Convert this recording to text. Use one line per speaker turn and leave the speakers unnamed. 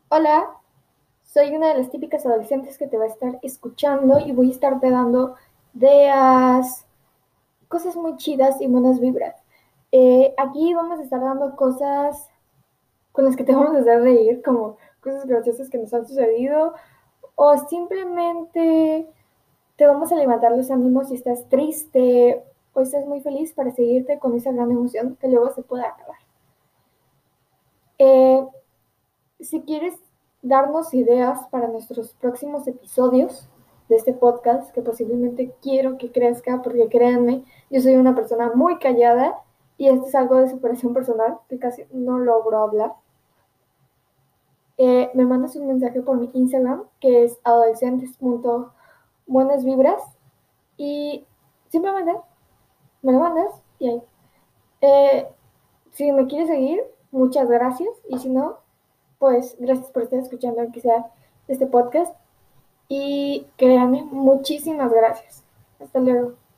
Hola, soy una de las típicas adolescentes que te va a estar escuchando y voy a estarte dando ideas, cosas muy chidas y buenas vibras. Aquí vamos a estar dando cosas con las que te vamos a hacer reír, como cosas graciosas que nos han sucedido, o simplemente te vamos a levantar los ánimos si estás triste o estás muy feliz para seguirte con esa gran emoción que luego se puede acabar. Eh, Si quieres darnos ideas para nuestros próximos episodios de este podcast, que posiblemente quiero que crezca, porque créanme, yo soy una persona muy callada y esto es algo de superación personal que casi no logro hablar. Me mandas un mensaje por mi Instagram, que es adolescentes.buenasvibras, y simplemente me lo mandas y ahí. Eh, si me quieres seguir, muchas gracias, y si no, pues gracias por estar escuchando, aunque sea este podcast. Y créanme, muchísimas gracias. Hasta luego.